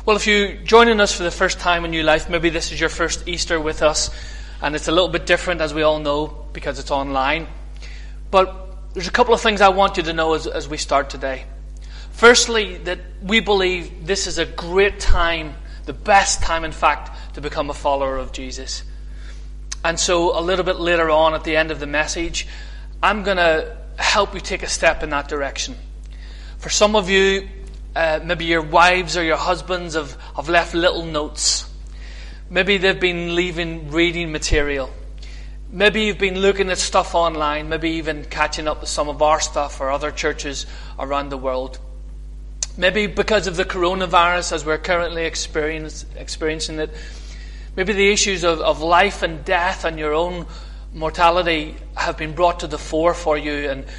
Well, if you're joining us for the first time in New Life, maybe this is your first Easter with us, and it's a little bit different, as we all know, because it's online. But there's a couple of things I want you to know as we start today. Firstly, that we believe this is a great time, the best time, in fact, to become a follower of Jesus. And so a little bit later on at the end of the message, I'm going to help you take a step in that direction. For some of you, maybe your wives or your husbands have left little notes. Maybe they've been leaving reading material. Maybe you've been looking at stuff online, maybe even catching up with some of our stuff or other churches around the world. Maybe because of the coronavirus, as we're currently experiencing it, maybe the issues of life and death and your own mortality have been brought to the fore for you. And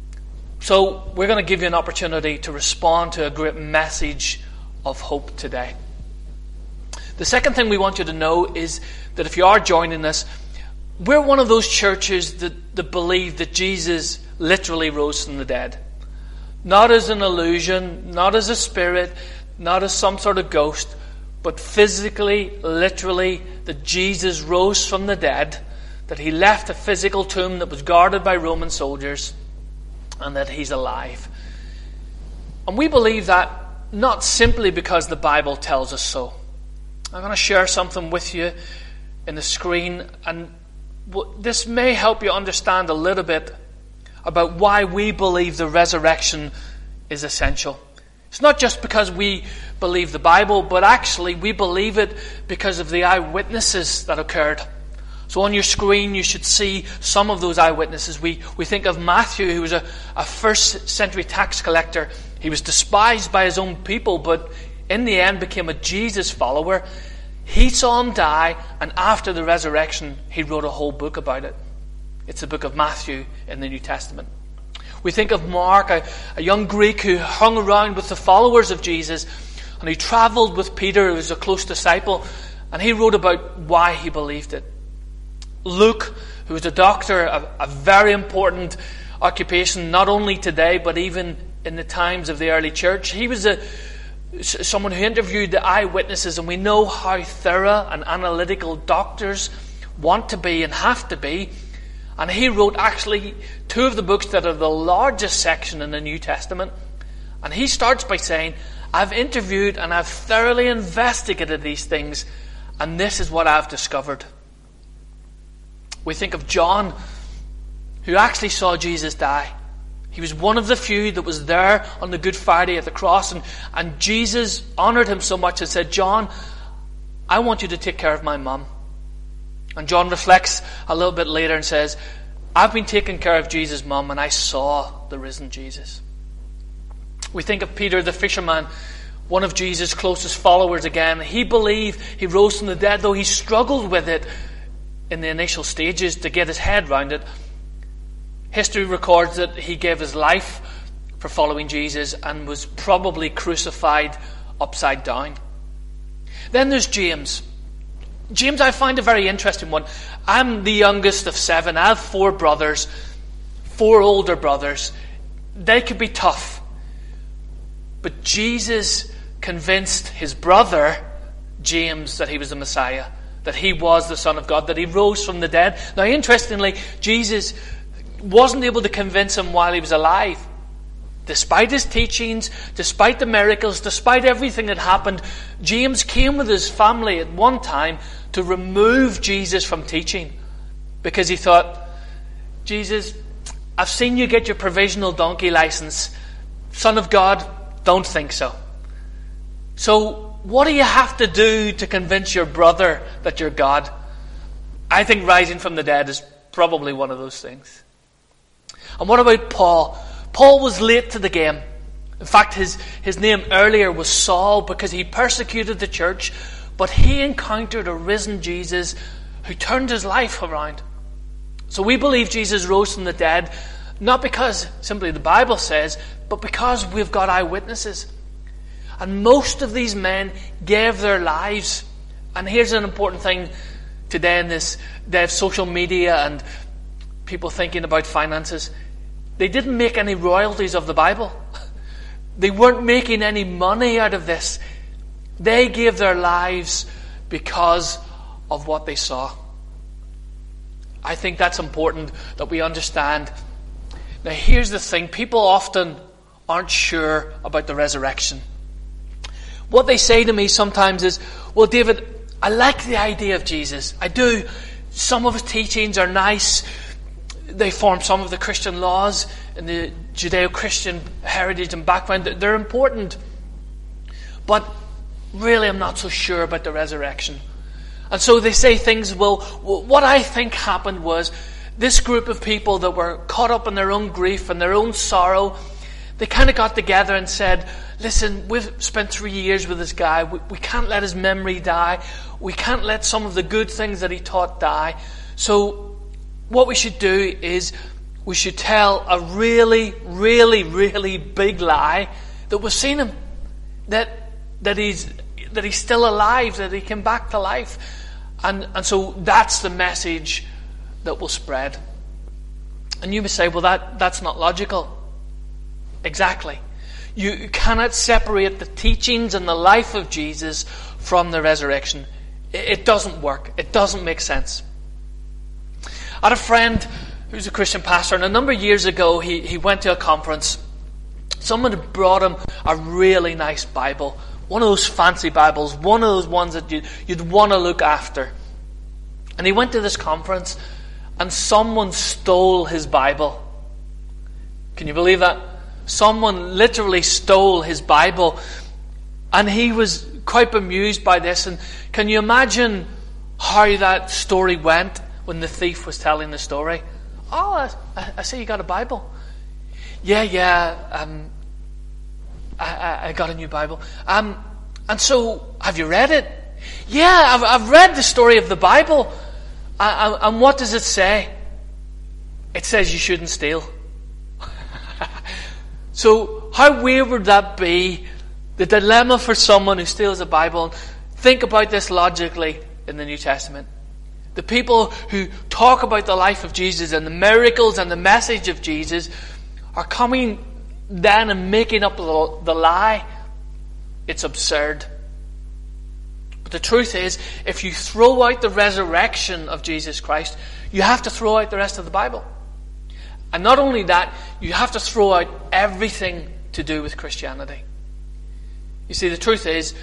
so we're going to give you an opportunity to respond to a great message of hope today. The second thing we want you to know is that if you are joining us, we're one of those churches that believe that Jesus literally rose from the dead. Not as an illusion, not as a spirit, not as some sort of ghost, but physically, literally, that Jesus rose from the dead, that he left a physical tomb that was guarded by Roman soldiers, and that he's alive. And we believe that not simply because the Bible tells us so. I'm going to share something with you in the screen, and this may help you understand a little bit about why we believe the resurrection is essential. It's not just because we believe the Bible, but actually we believe it because of the eyewitnesses that occurred. So on your screen you should see some of those eyewitnesses. We think of Matthew, who was a first century tax collector. He was despised by his own people, but in the end became a Jesus follower. He saw him die, and after the resurrection he wrote a whole book about it. It's the book of Matthew in the New Testament. We think of Mark, a young Greek who hung around with the followers of Jesus, and he travelled with Peter, who was a close disciple, and he wrote about why he believed it. Luke, who was a doctor, a very important occupation, not only today, but even in the times of the early church. He was someone who interviewed the eyewitnesses, and we know how thorough and analytical doctors want to be and have to be. And he wrote actually two of the books that are the largest section in the New Testament. And he starts by saying, I've interviewed and I've thoroughly investigated these things, and this is what I've discovered. We think of John, who actually saw Jesus die. He was one of the few that was there on the Good Friday at the cross, and Jesus honoured him so much and said, John, I want you to take care of my mum. And John reflects a little bit later and says, I've been taking care of Jesus' mum, and I saw the risen Jesus. We think of Peter the fisherman, one of Jesus' closest followers again. He believed he rose from the dead, though he struggled with it in the initial stages to get his head round it. History records that he gave his life for following Jesus and was probably crucified upside down. Then there's James. James, I find a very interesting one. I'm the youngest of 7. I have 4 brothers, 4 older brothers. They could be tough. But Jesus convinced his brother, James, that he was the Messiah, that he was the Son of God, that he rose from the dead. Now, interestingly, Jesus wasn't able to convince him while he was alive. Despite his teachings, despite the miracles, despite everything that happened, James came with his family at one time to remove Jesus from teaching, because he thought, Jesus, I've seen you get your provisional donkey license. Son of God, don't think so. So what do you have to do to convince your brother that you're God? I think rising from the dead is probably one of those things. And what about Paul? Paul was late to the game. In fact, his name earlier was Saul because he persecuted the church, but he encountered a risen Jesus who turned his life around. So we believe Jesus rose from the dead, not because simply the Bible says, but because we've got eyewitnesses. And most of these men gave their lives. And here's an important thing today in this day of social media and people thinking about finances. They didn't make any royalties of the Bible. They weren't making any money out of this. They gave their lives because of what they saw. I think that's important that we understand. Now here's the thing. People often aren't sure about the resurrection. What they say to me sometimes is, well, David, I like the idea of Jesus. I do. Some of his teachings are nice. They form some of the Christian laws in the Judeo-Christian heritage and background. They're important. But really, I'm not so sure about the resurrection. And so they say things, well, what I think happened was this group of people that were caught up in their own grief and their own sorrow, they kind of got together and said, listen, we've spent 3 years with this guy. We can't let his memory die. We can't let some of the good things that he taught die. So what we should do is we should tell a really, really, really big lie that we've seen him, that he's still alive, that he came back to life. And so that's the message that will spread. And you may say, well, that's not logical. Exactly. You cannot separate the teachings and the life of Jesus from the resurrection. It doesn't work. It doesn't make sense. I had a friend who's a Christian pastor, and a number of years ago he went to a conference. Someone had brought him a really nice Bible. One of those fancy Bibles, one of those ones that you'd want to look after. And he went to this conference and someone stole his Bible. Can you believe that? Someone literally stole his Bible. And he was quite bemused by this. And can you imagine how that story went when the thief was telling the story? Oh, I see you got a Bible. Yeah. I got a new Bible. And so, have you read it? Yeah, I've read the story of the Bible. And what does it say? It says you shouldn't steal. So, how weird would that be? The dilemma for someone who steals a Bible. Think about this logically in the New Testament. The people who talk about the life of Jesus and the miracles and the message of Jesus are coming then and making up the lie. It's absurd. But the truth is, if you throw out the resurrection of Jesus Christ, you have to throw out the rest of the Bible. And not only that, you have to throw out everything to do with Christianity. You see, the truth is,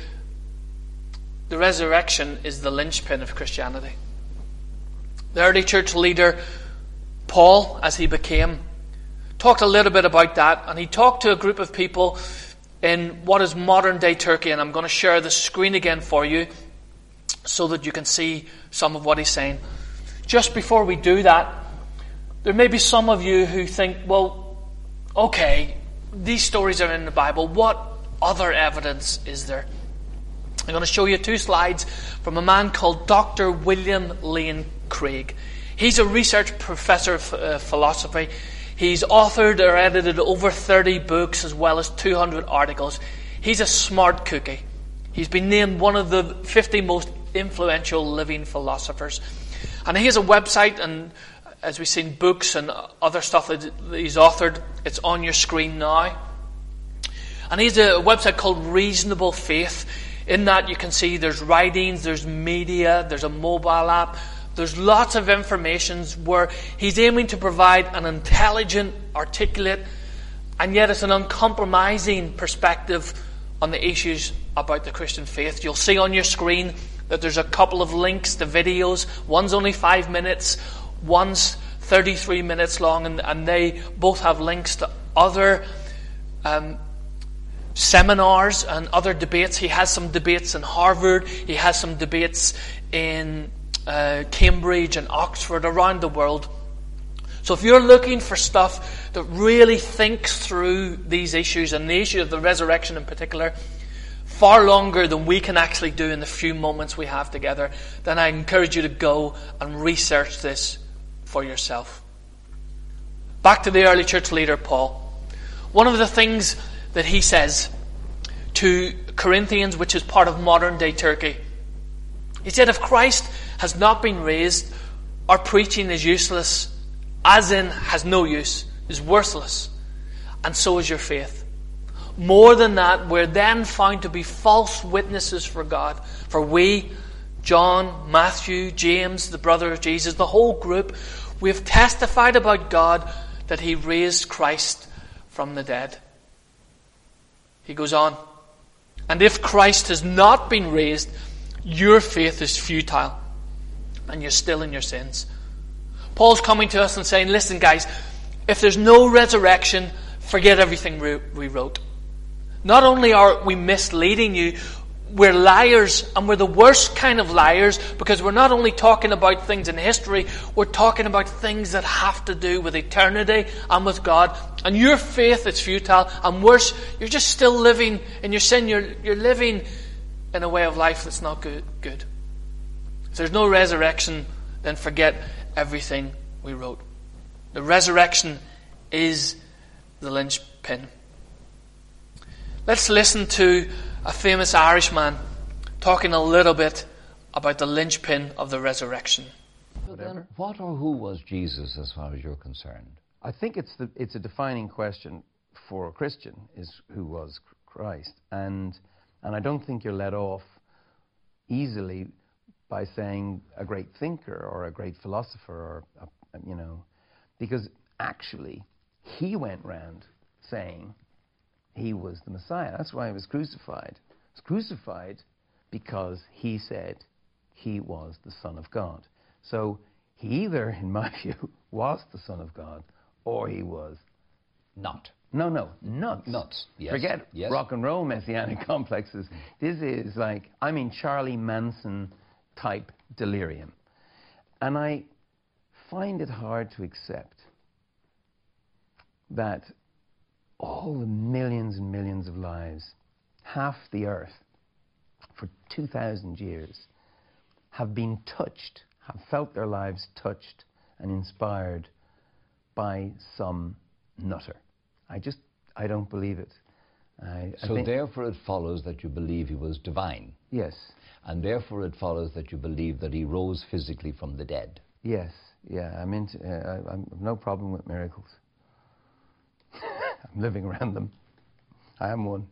the resurrection is the linchpin of Christianity. The early church leader, Paul, as he became, talked a little bit about that, and he talked to a group of people in what is modern day Turkey, and I'm going to share the screen again for you so that you can see some of what he's saying. Just before we do that, there may be some of you who think, well, okay, these stories are in the Bible. What other evidence is there? I'm going to show you 2 slides from a man called Dr. William Lane Craig. He's a research professor of philosophy. He's authored or edited over 30 books as well as 200 articles. He's a smart cookie. He's been named one of the 50 most influential living philosophers. And he has a website, and as we've seen, books and other stuff that he's authored. It's on your screen now. And he has a website called Reasonable Faith. In that you can see there's writings, there's media, there's a mobile app. There's lots of information where he's aiming to provide an intelligent, articulate, and yet it's an uncompromising perspective on the issues about the Christian faith. You'll see on your screen that there's a couple of links to videos. One's only 5 minutes, one's 33 minutes long, and they both have links to other seminars and other debates. He has some debates in Harvard. He has some debates in Cambridge and Oxford, around the world. So if you're looking for stuff that really thinks through these issues, and the issue of the resurrection in particular, far longer than we can actually do in the few moments we have together, then I encourage you to go and research this for yourself. Back to the early church leader, Paul. One of the things that he says to Corinthians, which is part of modern day Turkey, he said, if Christ has not been raised, our preaching is useless, as in has no use, is worthless, and so is your faith. More than that, we're then found to be false witnesses for God. For we, John, Matthew, James, the brother of Jesus, the whole group, we have testified about God that He raised Christ from the dead. He goes on, and if Christ has not been raised, your faith is futile, and you're still in your sins. Paul's coming to us and saying, listen guys, if there's no resurrection, forget everything we wrote. Not only are we misleading you, we're liars, and we're the worst kind of liars, because we're not only talking about things in history, we're talking about things that have to do with eternity and with God. And your faith is futile, and worse, you're just still living in your sin. You're living in a way of life that's not good. If there's no resurrection, then forget everything we wrote. The resurrection is the linchpin. Let's listen to a famous Irishman talking a little bit about the linchpin of the resurrection. Then, what or who was Jesus as far as you're concerned? I think it's a defining question for a Christian, is who was Christ. And I don't think you're let off easily by saying a great thinker or a great philosopher, or because actually he went round saying he was the Messiah. That's why he was crucified. He was crucified because he said he was the Son of God. So he either, in my view, was the Son of God, or he was not. No, nuts. Nuts, yes. Forget yes. rock and roll messianic complexes. This is like, Charlie Manson type delirium. And I find it hard to accept that all the millions and millions of lives, half the earth, for 2,000 years, have been touched, have felt their lives touched and inspired by some nutter. I don't believe it. So therefore it follows that you believe he was divine. Yes. And therefore it follows that you believe that he rose physically from the dead. Yes, yeah. I have no problem with miracles. I'm living around them. I am one.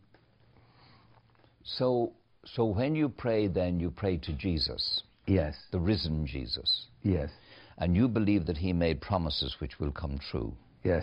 So when you pray, then you pray to Jesus. Yes. The risen Jesus. Yes. And you believe that he made promises which will come true. Yes.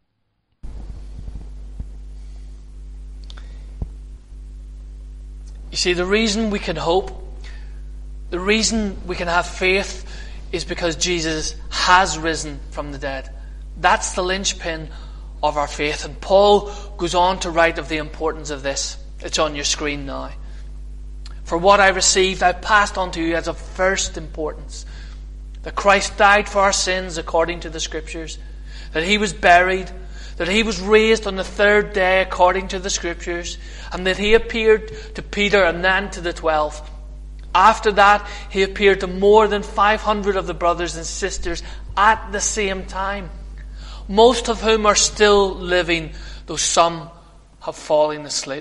You see, the reason we can hope, the reason we can have faith, is because Jesus has risen from the dead. That's the linchpin of our faith. And Paul goes on to write of the importance of this. It's on your screen now. For what I received, I passed on to you as of first importance, that Christ died for our sins according to the Scriptures, that he was buried, that he was raised on the third day according to the Scriptures, and that he appeared to Peter and then to the 12. After that, he appeared to more than 500 of the brothers and sisters at the same time, most of whom are still living, though some have fallen asleep.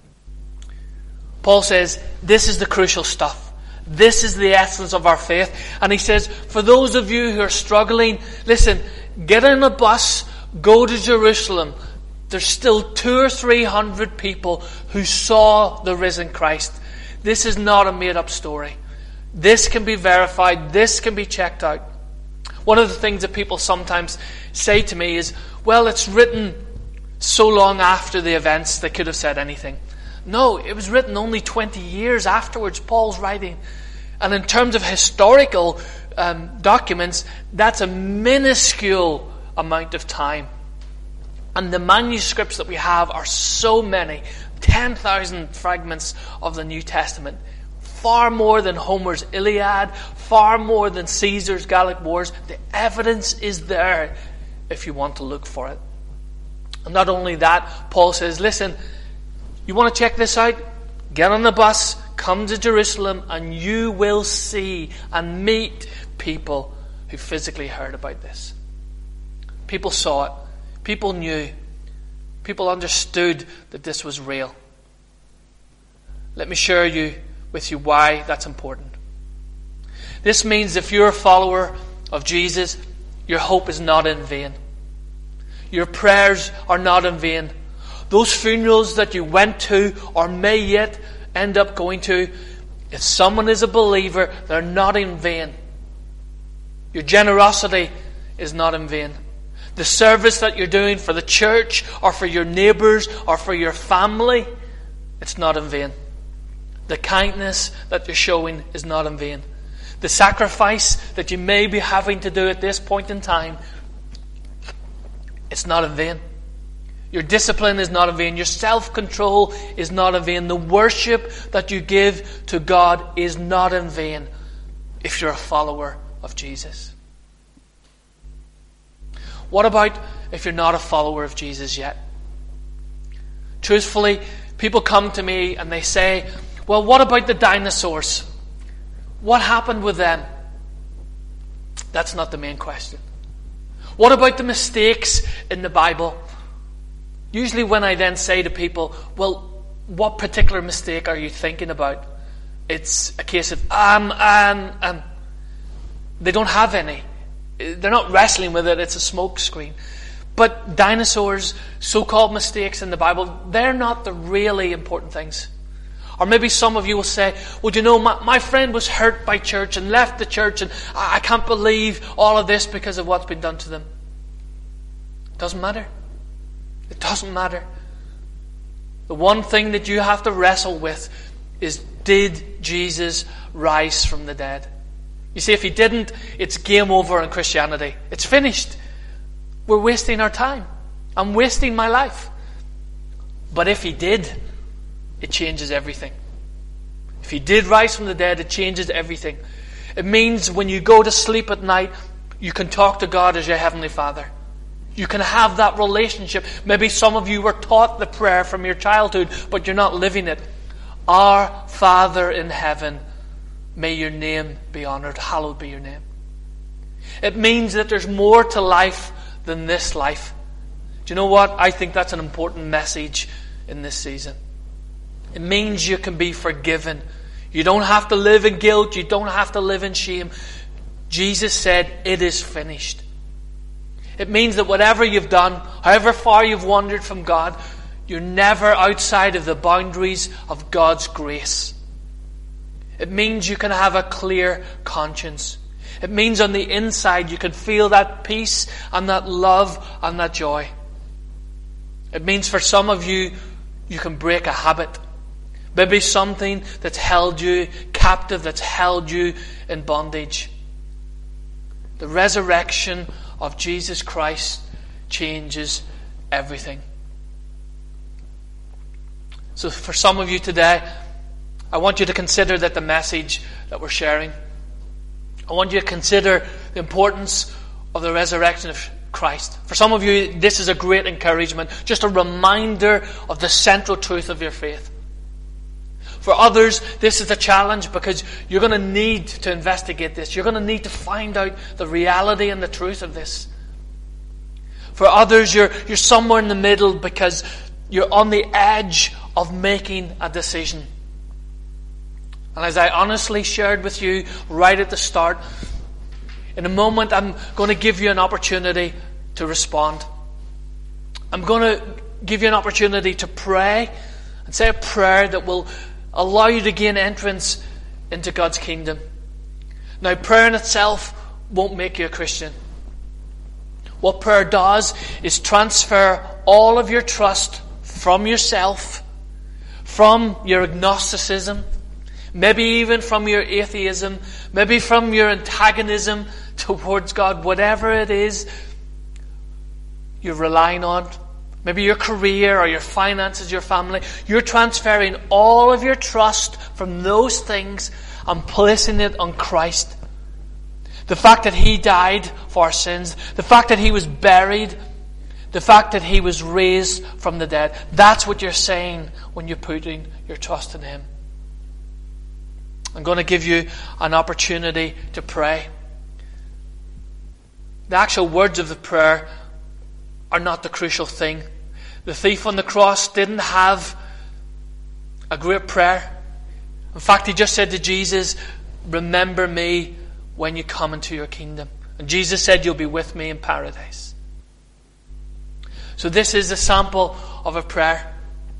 Paul says, this is the crucial stuff. This is the essence of our faith. And he says, for those of you who are struggling, listen, get in a bus, go to Jerusalem. There's still 200 or 300 people who saw the risen Christ. This is not a made-up story. This can be verified. This can be checked out. One of the things that people sometimes say to me is, well, it's written so long after the events they could have said anything. No, it was written only 20 years afterwards, Paul's writing. And in terms of historical documents, that's a minuscule amount of time. And the manuscripts that we have are so many, 10,000 fragments of the New Testament. Far more than Homer's Iliad, far more than Caesar's Gallic Wars. The evidence is there if you want to look for it. And not only that, Paul says, listen, you want to check this out? Get on the bus, come to Jerusalem, and you will see and meet people who physically heard about this. People saw it. People knew. People understood that this was real. Let me share with you why that's important. This means if you're a follower of Jesus, your hope is not in vain. Your prayers are not in vain. those funerals that you went to or may yet end up going to, if someone is a believer, they're not in vain. Your generosity is not in vain. The service that you're doing for the church or for your neighbours or for your family, it's not in vain. The kindness that you're showing is not in vain. The sacrifice that you may be having to do at this point in time, it's not in vain. Your discipline is not in vain. Your self-control is not in vain. The worship that you give to God is not in vain if you're a follower of Jesus. What about if you're not a follower of Jesus yet? Truthfully, people come to me and they say, well, what about the dinosaurs? What happened with them? That's not the main question. What about the mistakes in the Bible? Usually when I then say to people, well, what particular mistake are you thinking about? It's a case of, they don't have any. They're not wrestling with it, it's a smoke screen. But dinosaurs, so-called mistakes in the Bible, they're not the really important things. Or maybe some of you will say, well, you know, my friend was hurt by church and left the church and I can't believe all of this because of what's been done to them. It doesn't matter. It doesn't matter. The one thing that you have to wrestle with is, did Jesus rise from the dead? You see, if he didn't, it's game over in Christianity. It's finished. We're wasting our time. I'm wasting my life. But if he did, it changes everything. If he did rise from the dead, it changes everything. It means when you go to sleep at night, you can talk to God as your Heavenly Father. You can have that relationship. Maybe some of you were taught the prayer from your childhood, but you're not living it. Our Father in heaven, may your name be honoured. Hallowed be your name. It means that there's more to life than this life. Do you know what? I think that's an important message in this season. It means you can be forgiven. You don't have to live in guilt. You don't have to live in shame. Jesus said, it is finished. It means that whatever you've done, however far you've wandered from God, you're never outside of the boundaries of God's grace. It means you can have a clear conscience. It means on the inside you can feel that peace and that love and that joy. It means for some of you, you can break a habit. Maybe something that's held you captive, that's held you in bondage. The resurrection of Jesus Christ changes everything. So for some of you today, I want you to consider that the message that we're sharing, I want you to consider the importance of the resurrection of Christ. For some of you, this is a great encouragement, just a reminder of the central truth of your faith. For others, this is a challenge because you're going to need to investigate this. You're going to need to find out the reality and the truth of this. For others, you're somewhere in the middle because you're on the edge of making a decision. And as I honestly shared with you right at the start, in a moment I'm going to give you an opportunity to respond. I'm going to give you an opportunity to pray and say a prayer that will allow you to gain entrance into God's kingdom. Now, prayer in itself won't make you a Christian. What prayer does is transfer all of your trust from yourself, from your agnosticism, maybe even from your atheism, maybe from your antagonism towards God, whatever it is you're relying on. Maybe your career or your finances, your family. You're transferring all of your trust from those things and placing it on Christ. The fact that He died for our sins. The fact that He was buried. The fact that He was raised from the dead. That's what you're saying when you're putting your trust in Him. I'm going to give you an opportunity to pray. The actual words of the prayer are not the crucial thing. The thief on the cross didn't have a great prayer. In fact, he just said to Jesus, remember me when you come into your kingdom. And Jesus said, you'll be with me in paradise. So this is a sample of a prayer.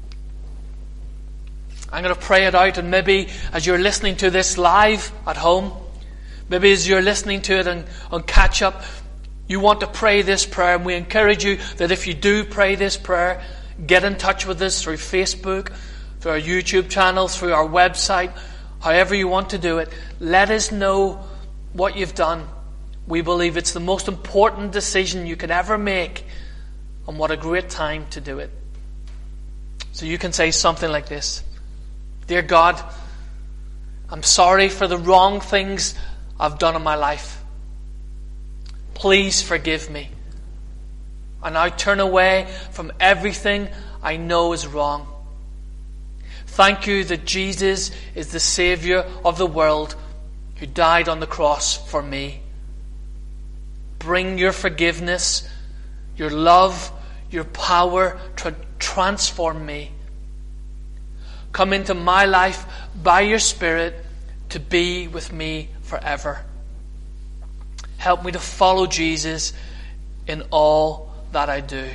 I'm going to pray it out, and maybe as you're listening to this live at home, maybe as you're listening to it on catch up, you want to pray this prayer, and we encourage you that if you do pray this prayer, get in touch with us through Facebook, through our YouTube channel, through our website, however you want to do it. Let us know what you've done. We believe it's the most important decision you could ever make, and what a great time to do it. So you can say something like this: Dear God, I'm sorry for the wrong things I've done in my life. Please forgive me. And I turn away from everything I know is wrong. Thank you that Jesus is the Savior of the world who died on the cross for me. Bring your forgiveness, your love, your power to transform me. Come into my life by your Spirit to be with me forever. Help me to follow Jesus in all that I do.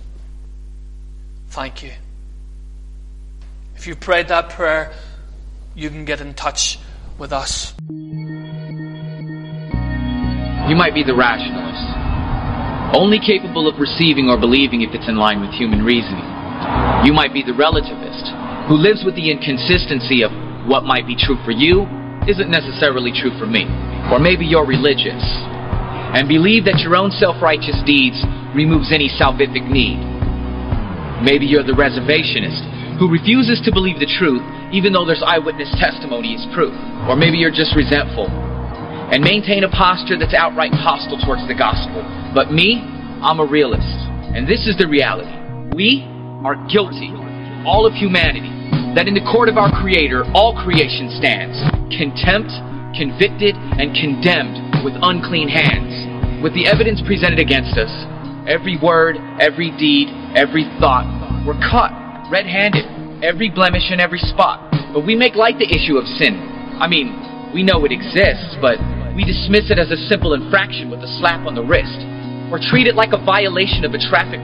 Thank you. If you prayed that prayer, you can get in touch with us. You might be the rationalist, only capable of receiving or believing if it's in line with human reasoning. You might be the relativist, who lives with the inconsistency of what might be true for you isn't necessarily true for me. Or maybe you're religious and believe that your own self-righteous deeds removes any salvific need. Maybe you're the reservationist, who refuses to believe the truth even though there's eyewitness testimony as proof. Or maybe you're just resentful and maintain a posture that's outright hostile towards the gospel. But me, I'm a realist. And this is the reality. We are guilty, all of humanity, that in the court of our Creator, all creation stands, contempt, convicted, and condemned with unclean hands. With the evidence presented against us, every word, every deed, every thought, we're caught red-handed, every blemish and every spot. But we make light the issue of sin. I mean, we know it exists, but we dismiss it as a simple infraction with a slap on the wrist, or treat it like a violation of a traffic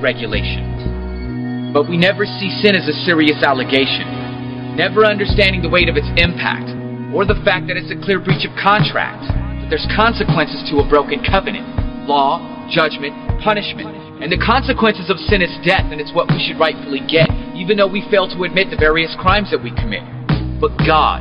regulation. But we never see sin as a serious allegation, never understanding the weight of its impact, or the fact that it's a clear breach of contract, that there's consequences to a broken covenant, law, judgment, punishment. And the consequences of sin is death, and it's what we should rightfully get, even though we fail to admit the various crimes that we commit. But God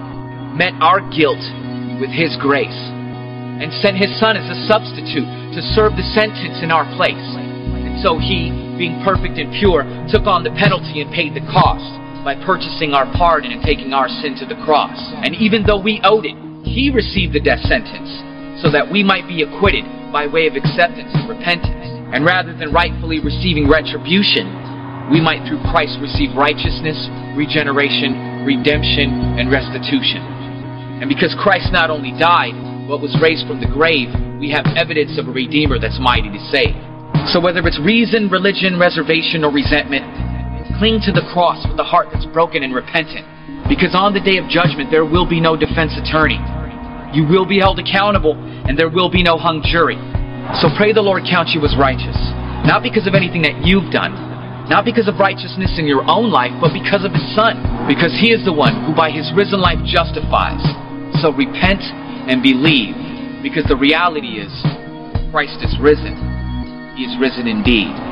met our guilt with His grace, and sent His Son as a substitute to serve the sentence in our place. And so He, being perfect and pure, took on the penalty and paid the cost by purchasing our pardon and taking our sin to the cross. And even though we owed it, He received the death sentence so that we might be acquitted by way of acceptance and repentance. And rather than rightfully receiving retribution, we might through Christ receive righteousness, regeneration, redemption, and restitution. And because Christ not only died, but was raised from the grave, we have evidence of a Redeemer that's mighty to save. So whether it's reason, religion, reservation, or resentment, cling to the cross with a heart that's broken and repentant. Because on the day of judgment, there will be no defense attorney. You will be held accountable, and there will be no hung jury. So pray the Lord count you as righteous, not because of anything that you've done, not because of righteousness in your own life, but because of His Son. Because He is the one who by His risen life justifies. So repent and believe, because the reality is, Christ is risen. He is risen indeed.